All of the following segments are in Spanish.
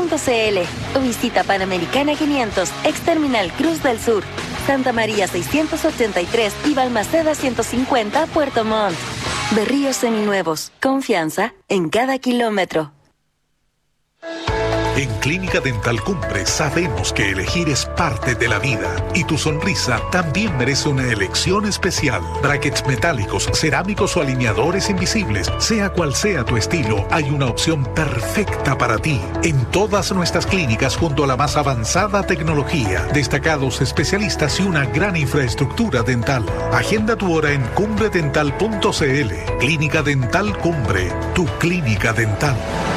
o visita Panamericana 500, ex-terminal Cruz del Sur, Santa María 683 y Balmaceda 150, Puerto Montt. Berríos seminuevos. Confianza en cada kilómetro. En Clínica Dental Cumbre sabemos que elegir es parte de la vida y tu sonrisa también merece una elección especial. Brackets metálicos, cerámicos o alineadores invisibles, sea cual sea tu estilo, hay una opción perfecta para ti. En todas nuestras clínicas junto a la más avanzada tecnología, destacados especialistas y una gran infraestructura dental. Agenda tu hora en cumbredental.cl. Clínica Dental Cumbre, tu clínica dental.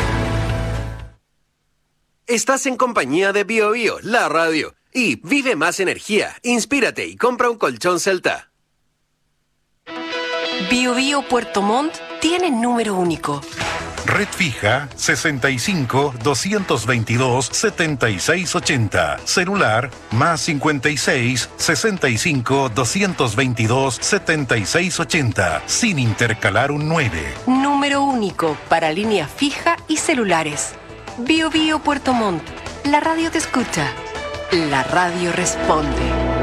Estás en compañía de BioBio, la radio. Y vive más energía, inspírate y compra un colchón Celta. BioBio Puerto Montt tiene número único. Red fija 65 222 76 80. Celular más 56 65 222 76 80. Sin intercalar un 9. Número único para línea fija y celulares. BioBio Puerto Montt. La radio te escucha. La radio responde.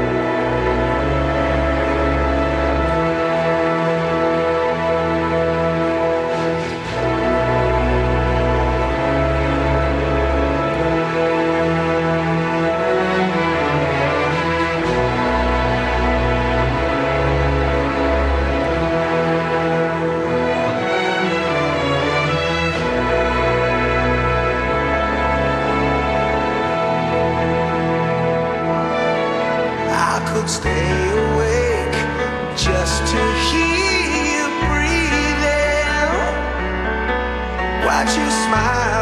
Stay awake just to hear you breathing. Watch you smile.